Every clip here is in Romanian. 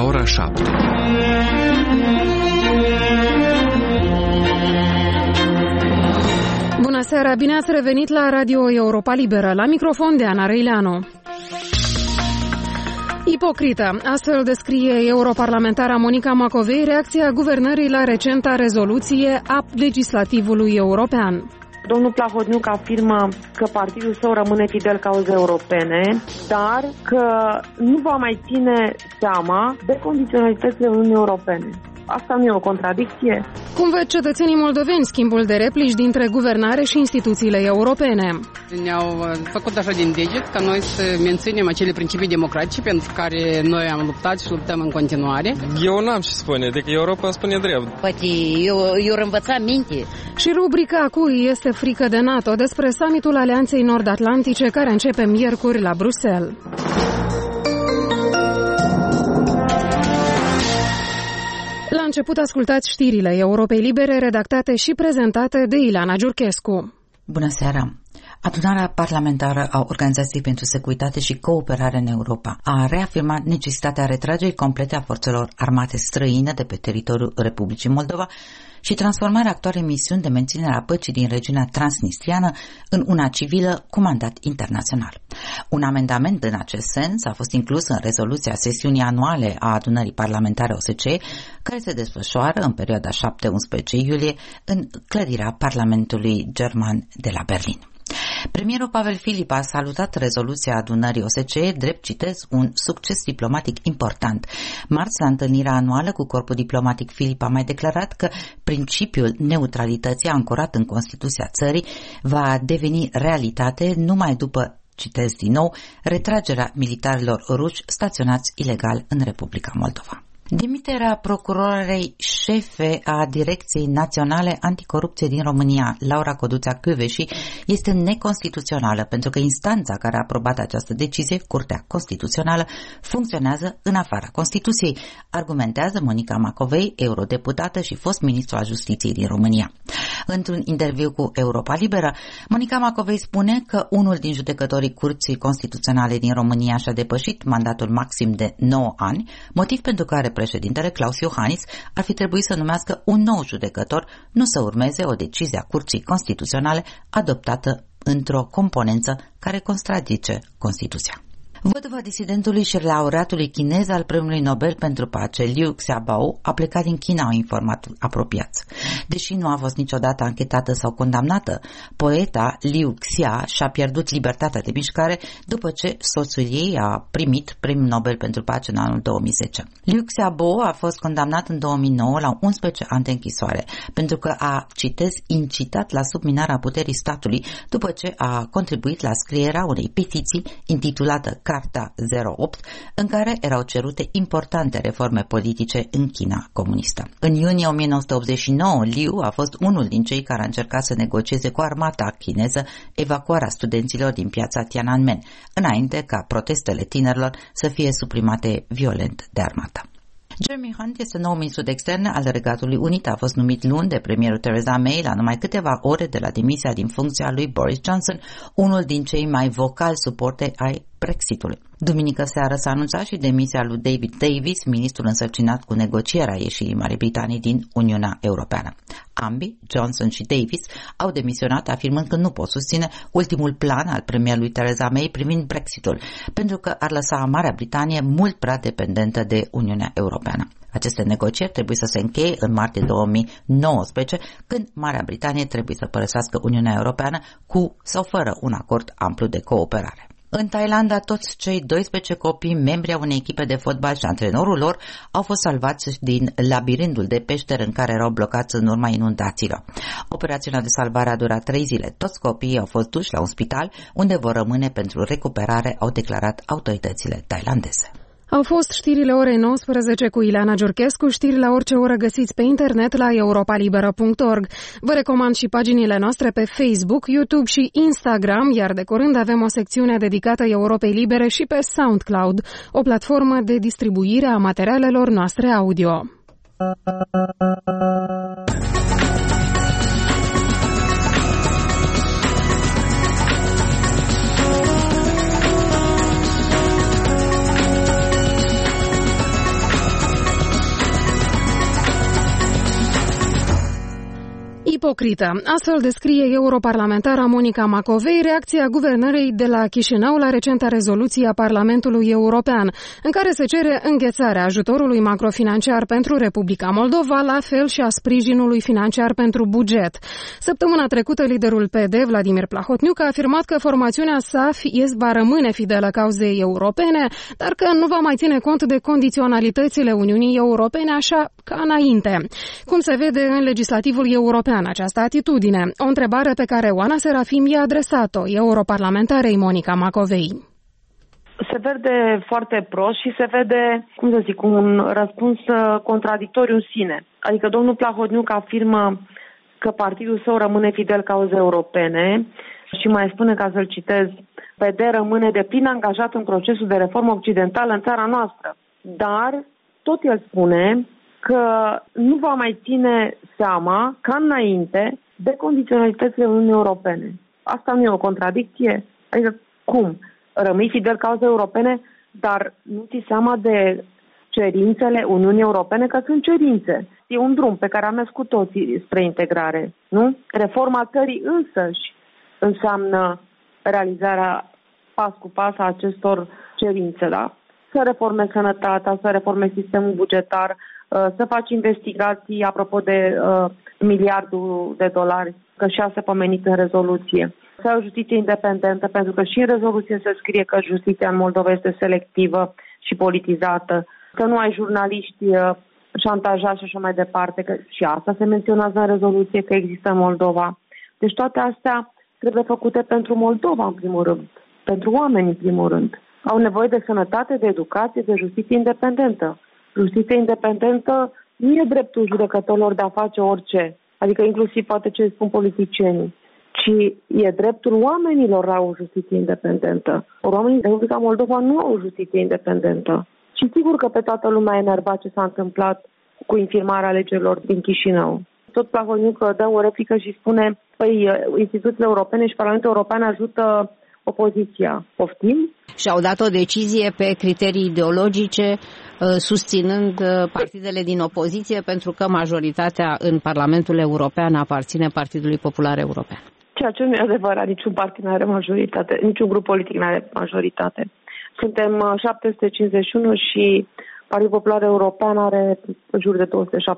la ora 7. Bună seara, bine ați revenit la Radio Europa Liberă. La microfon de Ana Reileanu. Ipocrită. Astfel descrie europarlamentara Monica Macovei reacția guvernării la recenta rezoluție a legislativului european. Domnul Plahotniuc afirmă că partidul său rămâne fidel cauzei europene, dar că nu va mai ține seama de condiționalitățile Uniunii Europene. Asta nu e o contradicție. Cum văd cetățenii moldoveni schimbul de replici dintre guvernare și instituțiile europene? Ne-au făcut așa din deget ca noi să menținem acele principii democratice pentru care noi am luptat și luptăm în continuare. Eu n-am ce spune, decât Europa spune drept. Poate eu învăța minte. Și rubrica Cui este frică de NATO despre summitul Alianței Nord-Atlantice care începe miercuri la Bruxelles. La început ascultați știrile Europei Libere redactate și prezentate de Ileana Giurchescu. Bună seara! Adunarea parlamentară a Organizației pentru Securitate și Cooperare în Europa a reafirmat necesitatea retragerii complete a forțelor armate străine de pe teritoriul Republicii Moldova și transformarea actualei misiuni de menținere a păcii din regiunea transnistriană în una civilă cu mandat internațional. Un amendament în acest sens a fost inclus în rezoluția sesiunii anuale a adunării parlamentare OSCE, care se desfășoară în perioada 7-11 iulie în clădirea Parlamentului German de la Berlin. Premierul Pavel Filip a salutat rezoluția adunării OSCE, drept, citez, un succes diplomatic important. Marți, la întâlnirea anuală cu corpul diplomatic, Filip a mai declarat că principiul neutralității ancorat în Constituția țării va deveni realitate numai după, citez din nou, retragerea militarilor ruși staționați ilegal în Republica Moldova. Demiterea procurorei șefe a Direcției Naționale Anticorupție din România, Laura Codruța-Kövesi, este neconstituțională pentru că instanța care a aprobat această decizie, Curtea Constituțională, funcționează în afara Constituției, argumentează Monica Macovei, eurodeputată și fost ministru al Justiției din România. Într-un interviu cu Europa Liberă, Monica Macovei spune că unul din judecătorii Curții Constituționale din România și-a depășit mandatul maxim de 9 ani, motiv pentru care președintele Klaus Iohannis ar fi trebuit să numească un nou judecător, nu să urmeze o decizie a Curții Constituționale adoptată într-o componență care contrazice Constituția. Văduva disidentului și laureatului chinez al Premiului Nobel pentru Pace, Liu Xiaobo, a plecat din China, au informat apropiați. Deși nu a fost niciodată anchetată sau condamnată, poeta Liu Xia și-a pierdut libertatea de mișcare după ce soțul ei a primit Premiul Nobel pentru Pace în anul 2010. Liu Xiaobo a fost condamnat în 2009 la 11 ani de închisoare pentru că a, citez, incitat la subminarea puterii statului după ce a contribuit la scrierea unei petiții intitulată Carta 08, în care erau cerute importante reforme politice în China comunistă. În iunie 1989, Liu a fost unul din cei care a încercat să negocieze cu armata chineză evacuarea studenților din piața Tiananmen, înainte ca protestele tinerilor să fie suprimate violent de armată. Jeremy Hunt este nou ministru de externe al Regatului Unit. A fost numit luni de premierul Theresa May la numai câteva ore de la demisia din funcția lui Boris Johnson, unul din cei mai vocali suporteri ai Brexitului. Duminică seară s-a anunțat și demisia lui David Davis, ministrul însărcinat cu negocierea ieșirii Marii Britanii din Uniunea Europeană. Ambii, Johnson și Davis, au demisionat afirmând că nu pot susține ultimul plan al premierului Theresa May privind Brexitul, pentru că ar lăsa Marea Britanie mult prea dependentă de Uniunea Europeană. Aceste negocieri trebuie să se încheie în martie 2019, când Marea Britanie trebuie să părăsească Uniunea Europeană cu sau fără un acord amplu de cooperare. În Thailanda, toți cei 12 copii, membri ai unei echipe de fotbal și antrenorul lor, au fost salvați din labirintul de peșteri în care erau blocați în urma inundațiilor. Operațiunea de salvare a durat 3 zile. Toți copiii au fost duși la un spital, unde vor rămâne pentru recuperare, au declarat autoritățile thailandeze. Au fost știrile orei 19 cu Ileana Giurchescu, știri la orice oră găsiți pe internet la europalibera.org. Vă recomand și paginile noastre pe Facebook, YouTube și Instagram, iar de curând avem o secțiune dedicată Europei Libere și pe SoundCloud, o platformă de distribuire a materialelor noastre audio. ipocrită. Astfel descrie europarlamentara Monica Macovei reacția guvernării de la Chișinău la recenta rezoluție a Parlamentului European, în care se cere înghețarea ajutorului macrofinanciar pentru Republica Moldova, la fel și a sprijinului financiar pentru buget. Săptămâna trecută, liderul PD, Vladimir Plahotniuc, a afirmat că formațiunea sa va rămâne fidelă cauzei europene, dar că nu va mai ține cont de condiționalitățile Uniunii Europene așa ca înainte. Cum se vede în legislativul european această atitudine? O întrebare pe care Oana Serafim i-a adresat-o europarlamentarei Monica Macovei. Se vede foarte prost și se vede, un răspuns contradictoriu în sine. Adică domnul Plahotniuc afirmă că partidul său rămâne fidel cauzei europene și mai spune, ca să-l citez, PD rămâne deplin angajat în procesul de reformă occidentală în țara noastră. Dar tot el spune că nu va mai ține seama, ca înainte, de condiționalitățile Uniunii Europene. Asta nu e o contradicție? Adică cum? Rămâi fidel cauzei europene, dar nu ții seama de cerințele Uniunii Europene, că sunt cerințe. E un drum pe care am mers cu toții spre integrare, nu? Reforma țării însăși înseamnă realizarea pas cu pas a acestor cerințe, da? Să reformezi sănătatea, să reformezi sistemul bugetar, să faci investigații apropo de miliardul de dolari, că și a se pomenit în rezoluție. Să ai o justiție independentă, pentru că și în rezoluție se scrie că justiția în Moldova este selectivă și politizată, că nu ai jurnaliști șantajați și așa mai departe, că și asta se menționează în rezoluție că există în Moldova. Deci toate astea trebuie făcute pentru Moldova, în primul rând, pentru oameni, în primul rând. Au nevoie de sănătate, de educație, de justiție independentă. Justiție independentă nu e dreptul judecătorilor de a face orice, adică inclusiv poate ce spun politicienii, ci e dreptul oamenilor la o justiție independentă. Oamenii din Republica Moldova nu au o justiție independentă. Și sigur că pe toată lumea a enervat ce s-a întâmplat cu infirmarea alegerilor din Chișinău. Tot Plahotniuc dă o replică și spune, instituțiile europene și Parlamentul European ajută opoziția. Poftim? Și-au dat o decizie pe criterii ideologice, susținând partidele din opoziție, pentru că majoritatea în Parlamentul European aparține Partidului Popular European. Ceea ce nu e adevărat, niciun partid nu are majoritate, niciun grup politic nu are majoritate. Suntem 751 și Partidul Popular European are în jur de 270-280,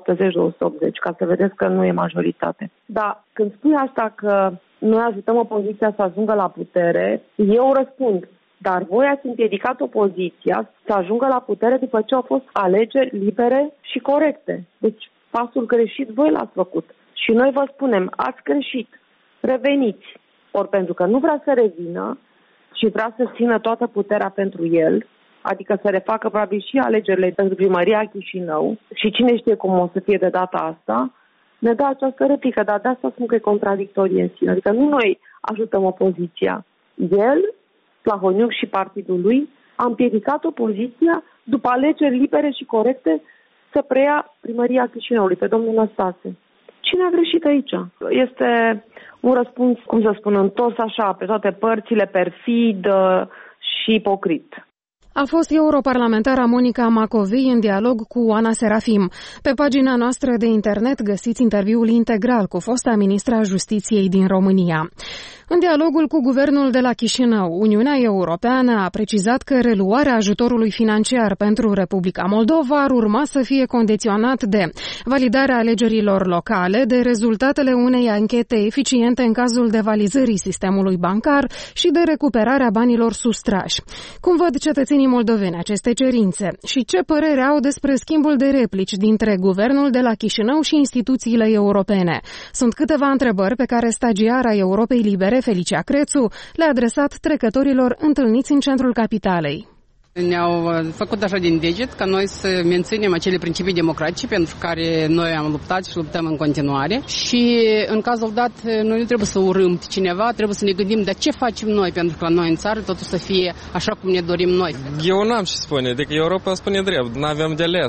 ca să vedeți că nu e majoritate. Dar când spui asta că noi ajutăm opoziția să ajungă la putere, eu răspund, dar voi ați împiedicat opoziția să ajungă la putere după ce au fost alegeri libere și corecte. Deci pasul greșit voi l-ați făcut. Și noi vă spunem, ați greșit, reveniți. Ori pentru că nu vrea să revină și vrea să țină toată puterea pentru el, adică să refacă probabil și alegerile pentru primăria Chișinău și cine știe cum o să fie de data asta, ne dă această replică, dar de asta spun că e contradictorie în sine. Adică nu noi ajutăm opoziția. El, Plahotniuc și partidul lui, a împiedicat opoziția după alegeri libere și corecte să preia primăria Chișinăului pe domnul Năstase. Cine a greșit aici? Este un răspuns, întors așa, pe toate părțile, perfid și ipocrit. A fost europarlamentara Monica Macovei în dialog cu Oana Serafim. Pe pagina noastră de internet găsiți interviul integral cu fosta ministra Justiției din România. În dialogul cu guvernul de la Chișinău, Uniunea Europeană a precizat că reluarea ajutorului financiar pentru Republica Moldova ar urma să fie condiționat de validarea alegerilor locale, de rezultatele unei anchete eficiente în cazul devalizării sistemului bancar și de recuperarea banilor sustrași. Cum văd cetățenii moldoveni aceste cerințe și ce părere au despre schimbul de replici dintre guvernul de la Chișinău și instituțiile europene? Sunt câteva întrebări pe care stagiara Europei Libere, Felicia Crețu, le-a adresat trecătorilor întâlniți în centrul capitalei. Ne-au făcut așa din deget ca noi să menținem acele principii democratice pentru care noi am luptat și luptăm în continuare și în cazul dat noi nu trebuie să urâm cineva, trebuie să ne gândim de ce facem noi pentru că la noi în țară totul să fie așa cum ne dorim noi. Eu n-am ce spune, adică Europa spune drept, n-aveam de ales.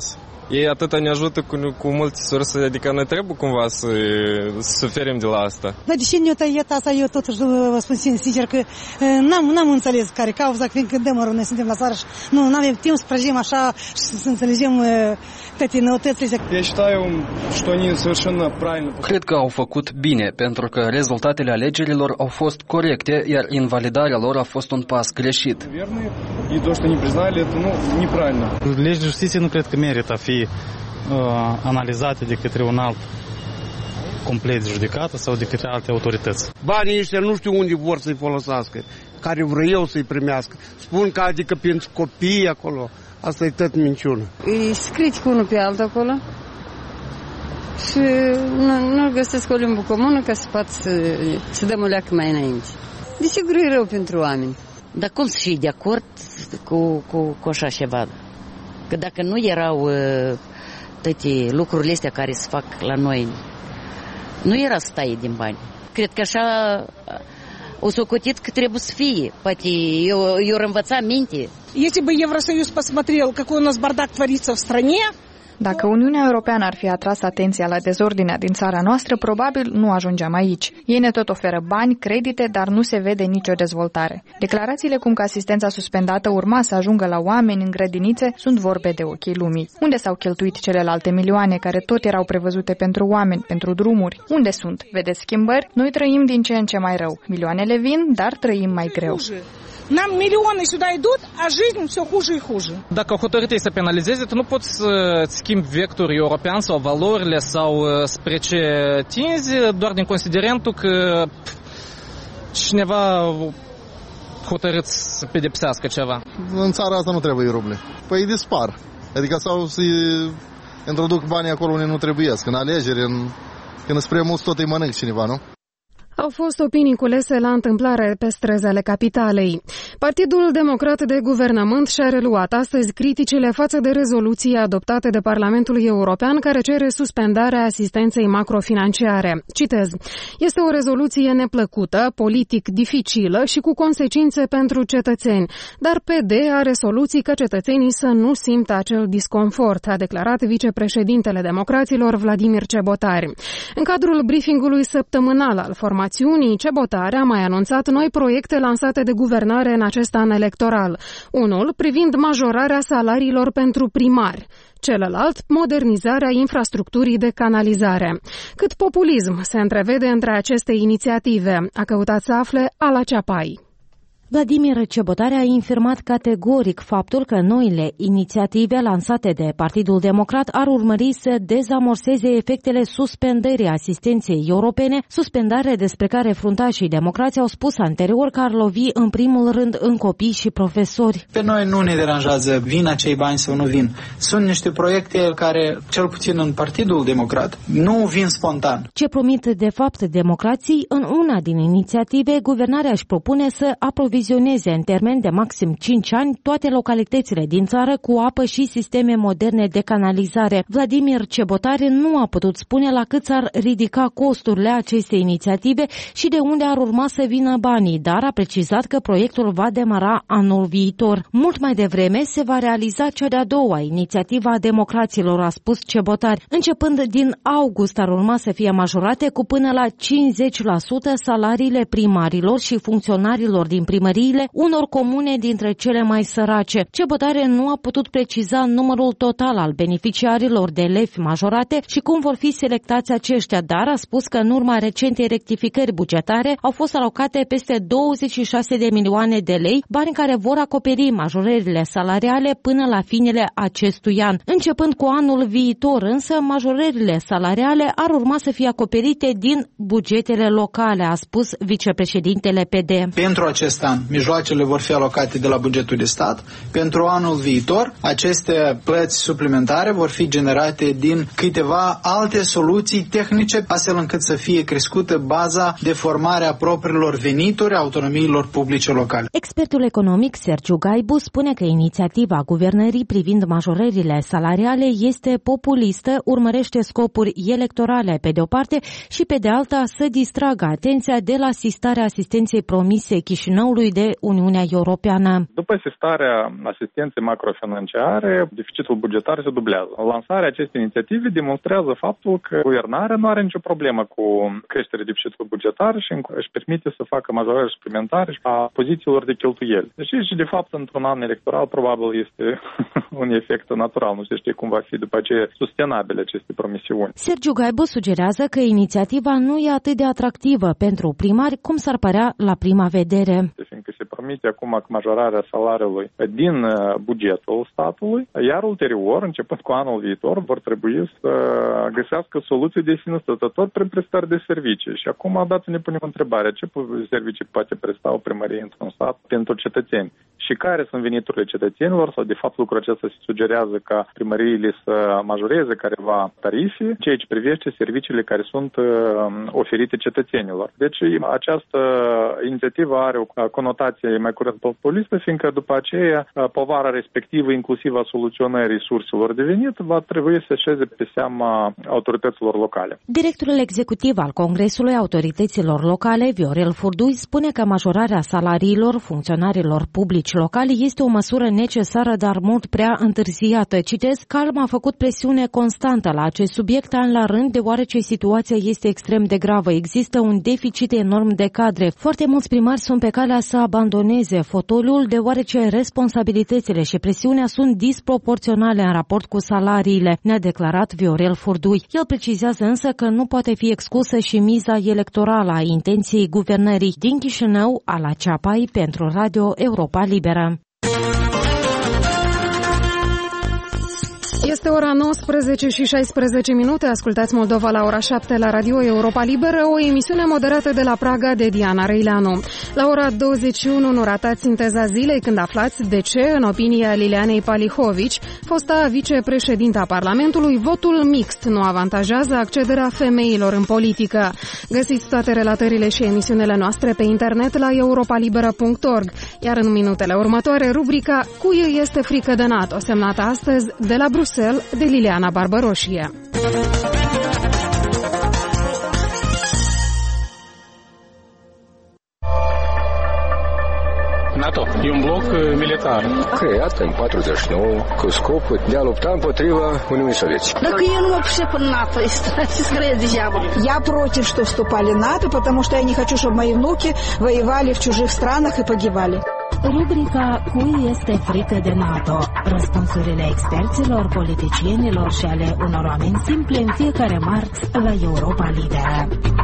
Ei atâta ne ajută cu multe surse, adică noi trebuie cumva să suferim de la asta. Dar deși ne-o tăiet asta, eu totuși vă spun sincer că n-am înțeles care cauza, fiindcă de mă rog, noi suntem la țară și nu avem timp să prăjim așa și să înțelegem toate noutățile. Я считаю, что они совершенно правильно. Cred că au făcut bine, pentru că rezultatele alegerilor au fost corecte, iar invalidarea lor a fost un pas greșit. И то, что не признали, это, неправильно. Legea de justiție nu cred că merită a fi analizate de către un alt complet de judecată sau de către alte autorități. Banii ăștia nu știu unde vor să-i folosească, care vreau să-i primească. Spun că adică pentru copii acolo, asta e tot minciună. Îi scriți cu unul pe altul acolo și nu găsesc o limbă comună ca să pot să dăm o leacă mai înainte. Desigur e rău pentru oameni. Dar cum să fii de acord cu așa ceva? Că dacă nu erau toate lucrurile astea care se fac la noi, nu era să taie din bani. Cred că așa o socotit că trebuie să fie. Poate eu învăța minte. Если бы Евросоюз посмотрел, какой у нас бардак творится в стране, Dacă Uniunea Europeană ar fi atras atenția la dezordinea din țara noastră, probabil nu ajungeam aici. Ei ne tot oferă bani, credite, dar nu se vede nicio dezvoltare. Declarațiile cum că asistența suspendată urma să ajungă la oameni în grădinițe sunt vorbe de ochii lumii. Unde s-au cheltuit celelalte milioane care tot erau prevăzute pentru oameni, pentru drumuri? Unde sunt? Vedeți schimbări? Noi trăim din ce în ce mai rău. Milioanele vin, dar trăim mai greu. Нам миллионы сюда идут, а жизнь все хуже и хуже. Dacă hotărâteai să penalizezi, tu nu poți să schimbi vectorul european sau valorile sau spre ce tinzi doar din considerentul că cineva hotărât să pedepsească ceva. În țara asta nu trebuie ruble. Păi dispar. Adică sau să introduc banii acolo unde nu trebuiesc, în alegeri, când spre mulți tot îi mănânc cineva, nu? Au fost opinii culese la întâmplare pe străzile capitalei. Partidul Democrat de Guvernământ și-a reluat astăzi criticile față de rezoluția adoptată de Parlamentul European care cere suspendarea asistenței macrofinanciare. Citez: este o rezoluție neplăcută, politic dificilă și cu consecințe pentru cetățeni, dar PD are soluții ca cetățenii să nu simtă acel disconfort, a declarat vicepreședintele democraților Vladimir Cebotari. În cadrul briefingului săptămânal al formațiunii, Cebotari a mai anunțat noi proiecte lansate de guvernare în acest an electoral. Unul privind majorarea salariilor pentru primari, celălalt modernizarea infrastructurii de canalizare. Cât populism se întrevede între aceste inițiative, a căutat să afle Ala Ceapai. Vladimir Cebotari a infirmat categoric faptul că noile inițiative lansate de Partidul Democrat ar urmări să dezamorseze efectele suspendării asistenței europene, suspendare despre care fruntașii democrați au spus anterior că ar lovi în primul rând în copii și profesori. Pe noi nu ne deranjează vin acei bani sau nu vin. Sunt niște proiecte care, cel puțin în Partidul Democrat, nu vin spontan. Ce promit de fapt democrații, în una din inițiative, guvernarea își propune să aprovizioneze în termen de maxim 5 ani toate localitățile din țară cu apă și sisteme moderne de canalizare. Vladimir Cebotari nu a putut spune la cât s-ar ridica costurile acestei inițiative și de unde ar urma să vină banii, dar a precizat că proiectul va demara anul viitor. Mult mai devreme se va realiza cea de-a doua inițiativă a democraților, a spus Cebotari. Începând din august ar urma să fie majorate cu până la 50% salariile primarilor și funcționarilor din primăriile unor comune dintre cele mai sărace. Cebotari nu a putut preciza numărul total al beneficiarilor de elevi majorate și cum vor fi selectați aceștia, dar a spus că în urma recentei rectificări bugetare au fost alocate peste 26 de milioane de lei, bani care vor acoperi majorările salariale până la finele acestui an. Începând cu anul viitor, însă, majorările salariale ar urma să fie acoperite din bugetele locale, a spus vicepreședintele PD. Pentru acest an, mijloacele vor fi alocate de la bugetul de stat. Pentru anul viitor, aceste plăți suplimentare vor fi generate din câteva alte soluții tehnice, astfel încât să fie crescută baza de formare a propriilor venituri a autonomiilor publice locale. Expertul economic Sergiu Gaibu spune că inițiativa guvernării privind majorările salariale este populistă, urmărește scopuri electorale pe de o parte și pe de alta să distragă atenția de la asistarea asistenței promise Chișinăului bugetului de Uniunea Europeană. După sistarea asistenței macrofinanciare, deficitul bugetar se dublează. Lansarea acestei inițiative demonstrează faptul că guvernarea nu are nicio problemă cu creșterea deficitului bugetar și își permite să facă majorări suplimentare a pozițiilor de cheltuieli. Deci și de fapt într-un an electoral probabil este un efect natural. Nu se știe cum va fi după aceea sustenabile aceste promisiuni. Sergiu Gaibă sugerează că inițiativa nu e atât de atractivă pentru primari cum s-ar părea la prima vedere. Fiindcă se promite acum majorarea salariului din bugetul statului, iar ulterior, începând cu anul viitor, vor trebui să găsească soluții de sine stătător prin prestări de servicii. Și acum, odată ne punem întrebarea, ce servicii poate presta o primărie într-un stat pentru cetățeni? Și care sunt veniturile cetățenilor? Sau, de fapt, lucrul acesta se sugerează ca primăriile să majoreze careva tarife, ceea ce privește serviciile care sunt oferite cetățenilor. Deci, această inițiativă are o conotație mai curând populistă, fiindcă după aceea povara respectivă, inclusiv a soluționării surselor de venit, va trebui să așeze pe seama autorităților locale. Directorul executiv al Congresului Autorităților Locale, Viorel Furdui, spune că majorarea salariilor funcționarilor publici locali este o măsură necesară, dar mult prea întârziată. Citez, Calm a făcut presiune constantă la acest subiect an la rând, deoarece situația este extrem de gravă. Există un deficit enorm de cadre. Foarte mulți primari sunt pe calea să abandoneze fotoliul, deoarece responsabilitățile și presiunea sunt disproporționale în raport cu salariile, ne-a declarat Viorel Furdui. El precizează însă că nu poate fi exclusă și miza electorală a intenției guvernării. Din Chișinău, Ala Ceapai, pentru Radio Europa Liberă. Este ora 19 și 16 minute. Ascultați Moldova la ora 7 la Radio Europa Liberă, o emisiune moderată de la Praga de Diana Reileanu. La ora 21 nu ratați sinteza zilei când aflați de ce, în opinia Lilianei Palihovici, fosta vicepreședinta Parlamentului, votul mixt nu avantajează accederea femeilor în politică. Găsiți toate relatările și emisiunile noastre pe internet la europalibera.org. Iar în minutele următoare, rubrica Cui este frică de NATO, semnată astăzi de la Bruxelles de Liliana Barbaroșie. NATO e un bloc militar creat în 49 cu scopul de a lupta împotriva Uniunii Sovietice. Dacă eu nu mă пришел в НАТО, скорее degeaba. Я против, что вступали в НАТО, потому что я не хочу, чтобы мои внуки воевали в чужих странах и погибали. Rubrica Cui este frică de NATO? Răspunsurile experților, politicienilor și ale unor oameni simple în fiecare marți la Europa Liberă.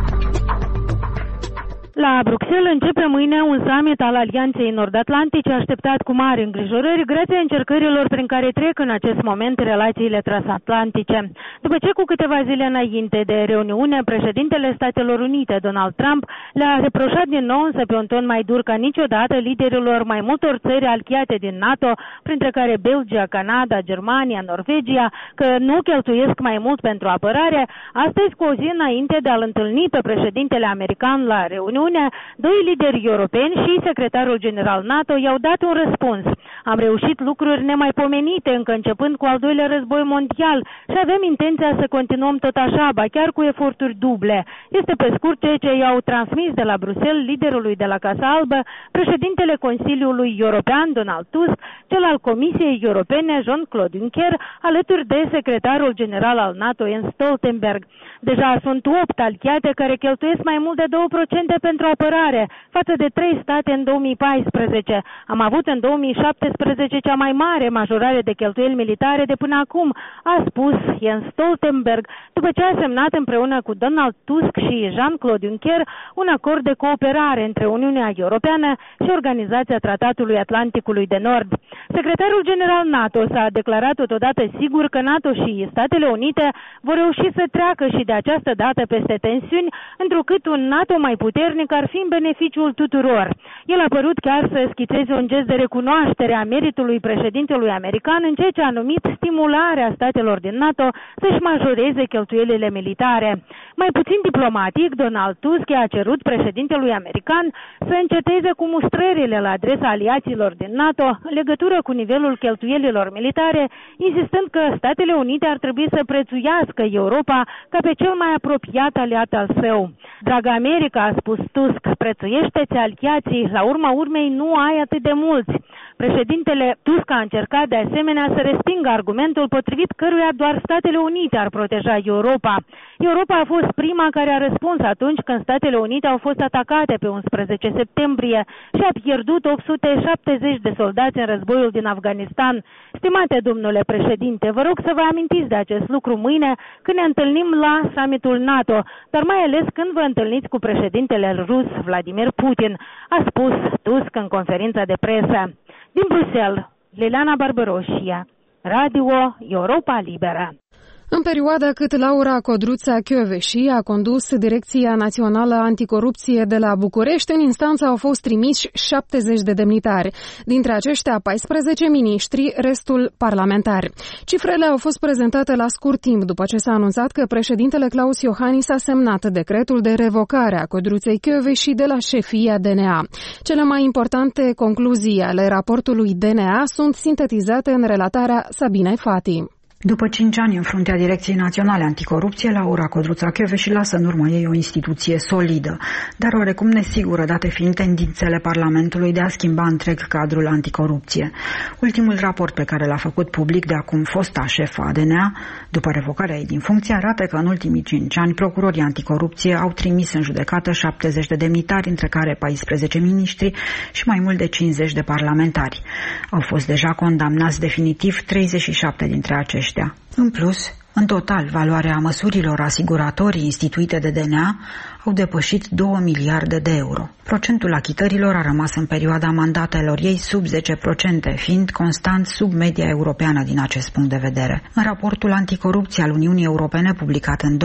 La Bruxelles începe mâine un summit al Alianței Nord-Atlantice așteptat cu mari îngrijorări grație încercărilor prin care trec în acest moment relațiile transatlantice. După ce cu câteva zile înainte de reuniune, președintele Statelor Unite, Donald Trump, le-a reproșat din nou, însă pe un ton mai dur ca niciodată, liderilor mai multor țări alchiate din NATO, printre care Belgia, Canada, Germania, Norvegia, că nu cheltuiesc mai mult pentru apărare, astăzi cu o zi înainte de a-l întâlni pe președintele american la reuniune, doi lideri europeni și secretarul general NATO i-au dat un răspuns. Am reușit lucruri nemaipomenite încă începând cu al doilea război mondial și avem intenția să continuăm tot așa, ba chiar cu eforturi duble. Este pe scurt ceea ce i-au transmis de la Bruxelles liderului de la Casa Albă, președintele Consiliului European, Donald Tusk, cel al Comisiei Europene, Jean-Claude Juncker, alături de secretarul general al NATO, Jens Stoltenberg. Deja sunt 8 aliate care cheltuiesc mai mult de 2% pentru apărare, față de 3 state în 2014. Am avut în 2017 cea mai mare majorare de cheltuieli militare de până acum, a spus Jens Stoltenberg, după ce a semnat împreună cu Donald Tusk și Jean-Claude Juncker un acord de cooperare între Uniunea Europeană și Organizația Tratatului Atlanticului de Nord. Secretarul general NATO s-a declarat totodată sigur că NATO și Statele Unite vor reuși să treacă și de această dată peste tensiuni, întrucât un NATO mai puternic ar fi în beneficiul tuturor. El a părut chiar să schițeze un gest de recunoaștere a meritului președintelui american în ceea ce a numit stimularea statelor din NATO să-și majoreze cheltuielile militare. Mai puțin diplomatic, Donald Tusk a cerut președintelui american să înceteze cu mustrările la adresa aliaților din NATO în legătură cu nivelul cheltuielilor militare, insistând că Statele Unite ar trebui să prețuiască Europa ca pe cel mai apropiat aliat al său. Dragă America, a spus Tusk, prețuiește-ți aliații, la urma urmei nu ai atât de mulți. Președintele Tusk a încercat de asemenea să respingă argumentul potrivit căruia doar Statele Unite ar proteja Europa. Europa a fost prima care a răspuns atunci când Statele Unite au fost atacate pe 11 septembrie și a pierdut 870 de soldați în războiul din Afganistan. Stimate domnule președinte, vă rog să vă amintiți de acest lucru mâine când ne întâlnim la summitul NATO, dar mai ales când vă întâlniți cu președintele rus Vladimir Putin, a spus Tusk în conferința de presă. Din Bruxelles, Liliana Barbaroșia, Radio Europa Liberă. În perioada cât Laura Codruța-Kövesi a condus Direcția Națională Anticorupție de la București, în instanță au fost trimiși 70 de demnitari. Dintre aceștia, 14 miniștri, restul parlamentari. Cifrele au fost prezentate la scurt timp după ce s-a anunțat că președintele Claus Iohannis a semnat decretul de revocare a Codruței Kövesi de la șefia DNA. Cele mai importante concluzii ale raportului DNA sunt sintetizate în relatarea Sabinei Fati. După 5 ani în fruntea Direcției Naționale Anticorupție, Laura Codruța-Kövesi lasă în urma ei o instituție solidă, dar oarecum nesigură, date fiind tendințele Parlamentului de a schimba întreg cadrul anticorupție. Ultimul raport pe care l-a făcut public de acum fosta șefă a DNA, după revocarea ei din funcție, arată că în ultimii 5 ani procurorii anticorupție au trimis în judecată 70 de demnitari, între care 14 miniștri și mai mult de 50 de parlamentari. Au fost deja condamnați definitiv 37 dintre aceștia. În plus, în total, valoarea măsurilor asiguratorii instituite de DNA au depășit 2 miliarde de euro. Procentul achitărilor a rămas în perioada mandatelor ei sub 10%, fiind constant sub media europeană din acest punct de vedere. În raportul anticorupție al Uniunii Europene, publicat în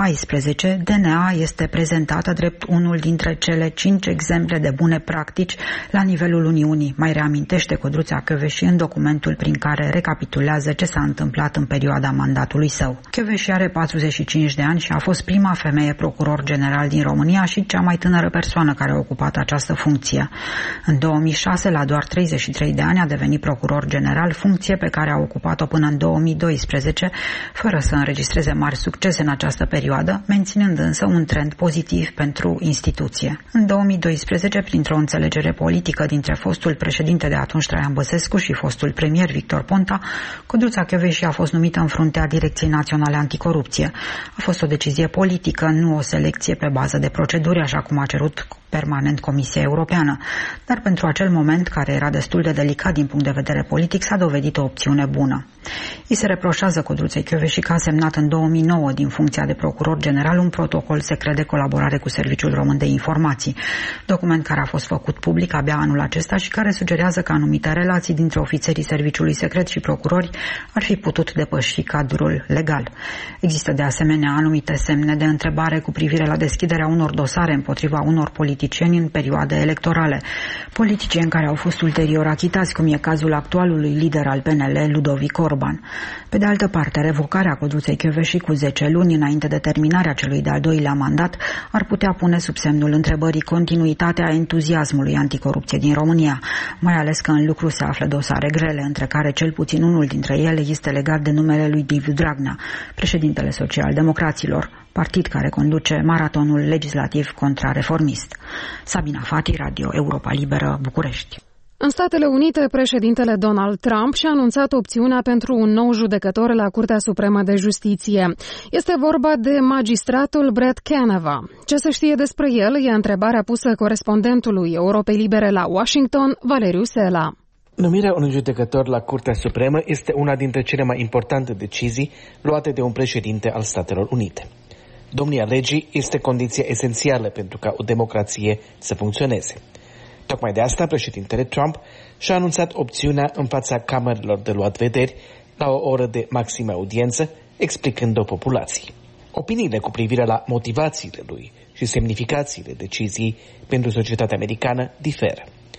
2014, DNA este prezentată drept unul dintre cele 5 exemple de bune practici la nivelul Uniunii, mai reamintește Codruța-Kövesi în documentul prin care recapitulează ce s-a întâmplat în perioada mandatului său. Kövesi are 45 de ani și a fost prima femeie procuror general din România și cea mai tânără persoană care a ocupat această funcție. În 2006, la doar 33 de ani, a devenit procuror general, funcție pe care a ocupat-o până în 2012, fără să înregistreze mari succese în această perioadă, menținând însă un trend pozitiv pentru instituție. În 2012, printr-o înțelegere politică dintre fostul președinte de atunci Traian Băsescu și fostul premier Victor Ponta, Codruța-Kövesi a fost numită în fruntea Direcției Naționale Anticorupție. A fost o decizie politică, nu o selecție pe bază de proceduri, așa cum a cerut permanent Comisia Europeană. Dar pentru acel moment, care era destul de delicat din punct de vedere politic, s-a dovedit o opțiune bună. Îi se reproșează Codruței Kövesi că a semnat în 2009 din funcția de procuror general un protocol secret de colaborare cu Serviciul Român de Informații, document care a fost făcut public abia anul acesta și care sugerează că anumite relații dintre ofițerii serviciului secret și procurori ar fi putut depăși cadrul legal. Există de asemenea anumite semne de întrebare cu privire la deschiderea unor dosare împotriva unor politicieni în perioade electorale, politicieni care au fost ulterior achitați, cum e cazul actualului lider al PNL, Ludovic Orban. Pe de altă parte, revocarea Codruței Kövesi cu 10 luni înainte de terminarea celui de-al doilea mandat ar putea pune sub semnul întrebării continuitatea entuziasmului anticorupție din România, mai ales că în lucru se află dosare grele, între care cel puțin unul dintre ele este legat de numele lui Liviu Dragnea, președintele Social-Democraților, partid care conduce maratonul legislativ contrareformist. Sabina Fati, Radio Europa Liberă, București. În Statele Unite, președintele Donald Trump și-a anunțat opțiunea pentru un nou judecător la Curtea Supremă de Justiție. Este vorba de magistratul Brett Kavanaugh. Ce se știe despre el e întrebarea pusă corespondentului Europei Libere la Washington, Valeriu Sela. Numirea unui judecător la Curtea Supremă este una dintre cele mai importante decizii luate de un președinte al Statelor Unite. Domnia legii este condiția esențială pentru ca o democrație să funcționeze. Tocmai de asta, președintele Trump și-a anunțat opțiunea în fața camerelor de luat vederi la o oră de maximă audiență, explicând-o populației. Opiniile cu privire la motivațiile lui și semnificațiile deciziei pentru societatea americană diferă.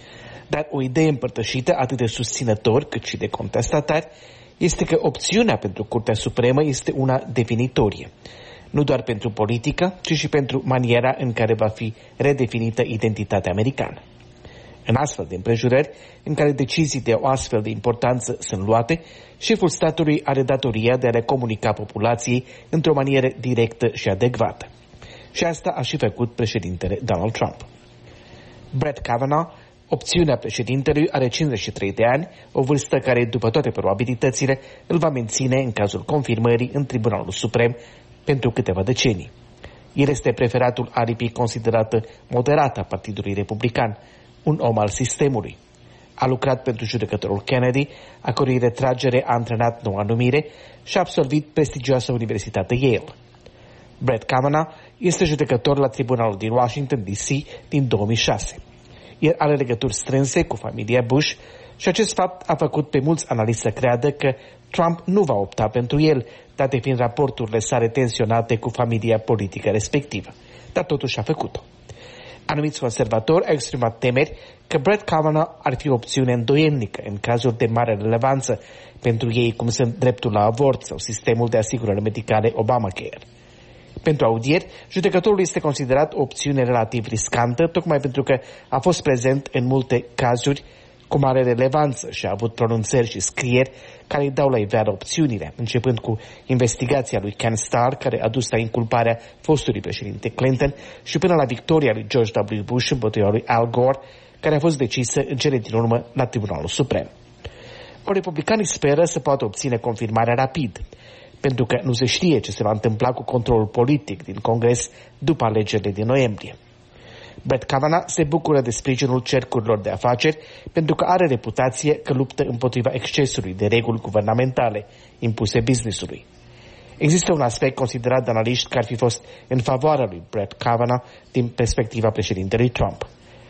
Dar o idee împărtășită atât de susținători cât și de contestatari este că opțiunea pentru Curtea Supremă este una definitorie, nu doar pentru politică, ci și pentru maniera în care va fi redefinită identitatea americană. În astfel de împrejurări, în care decizii de o astfel de importanță sunt luate, șeful statului are datoria de a le comunica populației într-o manieră directă și adecvată. Și asta a și făcut președintele Donald Trump. Brett Kavanaugh, opțiunea președintelui, are 53 de ani, o vârstă care, după toate probabilitățile, îl va menține în cazul confirmării în Tribunalul Suprem pentru câteva decenii. El este preferatul aripii considerată moderată a Partidului Republican, un om al sistemului. A lucrat pentru judecătorul Kennedy, a cărui retragere a antrenat noua numire și a absolvit prestigioasa Universitate Yale. Brett Kavanaugh este judecător la Tribunalul din Washington, D.C. din 2006. El are legături strânse cu familia Bush și acest fapt a făcut pe mulți analiști să creadă că Trump nu va opta pentru el, date fiind raporturile sale tensionate cu familia politică respectivă. Dar totuși a făcut-o. Anumiți conservatori au exprimat temeri că Brett Kavanaugh ar fi o opțiune îndoielnică în cazuri de mare relevanță pentru ei, cum sunt dreptul la avort sau sistemul de asigurări medicale Obamacare. Pentru audieri, judecătorul este considerat o opțiune relativ riscantă, tocmai pentru că a fost prezent în multe cazuri cu mare relevanță și a avut pronunțări și scrieri care îi dau la iveală opțiunile, începând cu investigația lui Ken Starr, care a dus la inculparea fostului președinte Clinton, și până la victoria lui George W. Bush împotriva lui Al Gore, care a fost decisă în cele din urmă la Tribunalul Suprem. Republicanii speră să poată obține confirmarea rapid, pentru că nu se știe ce se va întâmpla cu controlul politic din Congres după alegerile din noiembrie. Brett Kavanaugh se bucură de sprijinul cercurilor de afaceri pentru că are reputație că luptă împotriva excesului de reguli guvernamentale impuse business-ului. Există un aspect considerat de analiști că ar fi fost în favoarea lui Brett Kavanaugh din perspectiva președintelui Trump.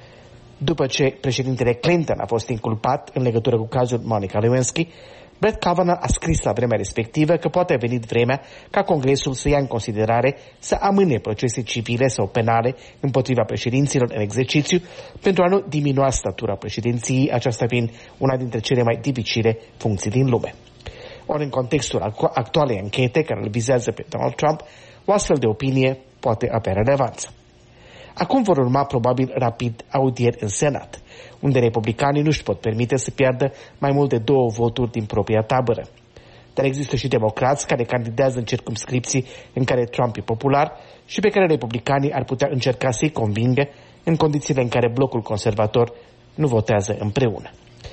După ce președintele Clinton a fost inculpat în legătură cu cazul Monica Lewinsky, Brett Kavanaugh a scris la vremea respectivă că poate a venit vremea ca Congresul să ia în considerare să amâne procese civile sau penale împotriva președinților în exercițiu pentru a nu diminua statura președinției, aceasta fiind una dintre cele mai dificile funcții din lume. Ori în contextul actualei anchete care îl vizează pe Donald Trump, o astfel de opinie poate avea relevanță. Acum vor urma probabil rapid audieri în Senat, unde republicanii nu își pot permite să piardă mai mult de 2 voturi din propria tabără. Dar există și democrați care candidează în circumscripții în care Trump e popular și pe care republicanii ar putea încerca să-i convingă în condițiile în care blocul conservator nu votează împreună.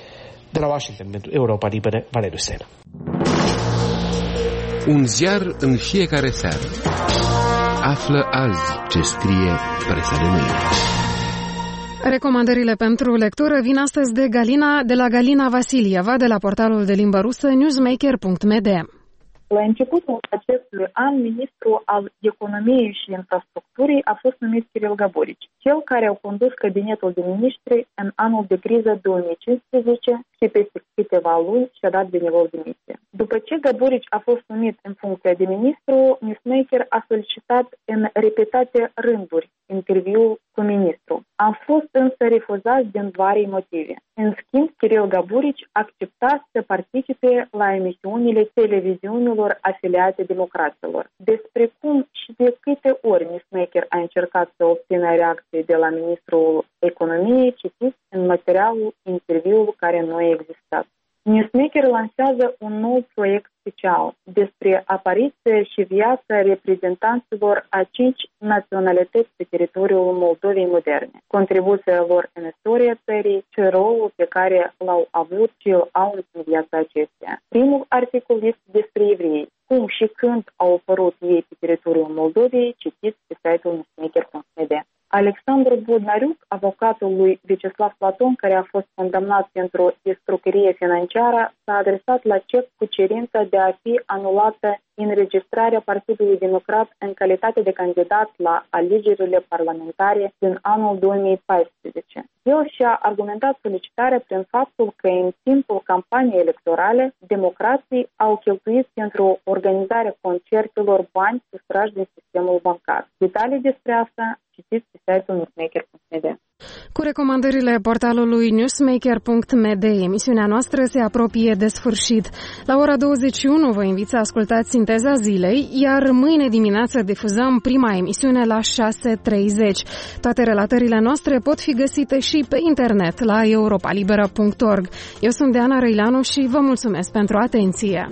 De la Washington pentru Europa Liberă, Valeriu Sena. Un ziar în fiecare seară. Află azi ce scrie presa de mâine. Recomandările pentru lectură vin astăzi de la Galina Vasilieva, de la portalul de limbă rusă newsmaker.md. La începutul acestui an, ministru al economiei și infrastructurii a fost numit Kiril Gaburici, cel care a condus cabinetul de miniștri în anul de criză 2015 și peste câteva luni și-a dat benevol demisie. După ce Gaburici a fost numit în funcția de ministru, Newsmaker a solicitat în repetate rânduri interviul cu ministru. A fost însă refuzat din vari motive. În schimb, Kiril Gaburici accepta să participe la emisiunile televiziunilor afiliate democraților. Despre cum și de câte ori Newsmaker a încercat să obțină reacții de la ministrul economiei, citiți în materialul interviul care nu a existat. Newsmaker lansează un nou proiect special despre apariția și viața reprezentanților a 5 naționalități pe teritoriul Moldovei moderne, contribuția lor în istoria țării și rolul pe care l-au avut și îl au în viața acesteia. Primul articol este despre evrei, cum și când au apărut ei pe teritoriul Moldovei, citiți pe site-ul newsmaker.md. Alexandru Bodnariuc, avocatul lui Vyacheslav Platon, care a fost condamnat pentru escrocherie financiară, s-a adresat la CEC cu cerința de a fi anulată înregistrarea Partidului Democrat în calitate de candidat la alegerile parlamentare din anul 2014. El și-a argumentat solicitarea prin faptul că în timpul campaniei electorale, democrații au cheltuit pentru organizarea concertelor bani sustrași din sistemul bancar. Detalii despre asta citiți pe site-ul newsmaker.md. Cu recomandările portalului newsmaker.md, emisiunea noastră se apropie de sfârșit. La ora 21 vă invit să ascultați Sinteza zilei, iar mâine dimineață difuzăm prima emisiune la 6:30. Toate relatările noastre pot fi găsite și pe internet la europalibera.org. Eu sunt Diana Răileanu și vă mulțumesc pentru atenție.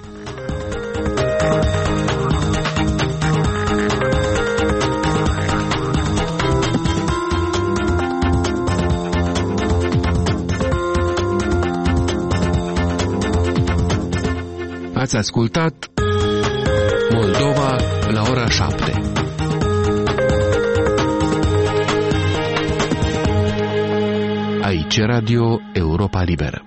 Ați ascultat Moldova la ora 7. Aici Radio Europa Liberă.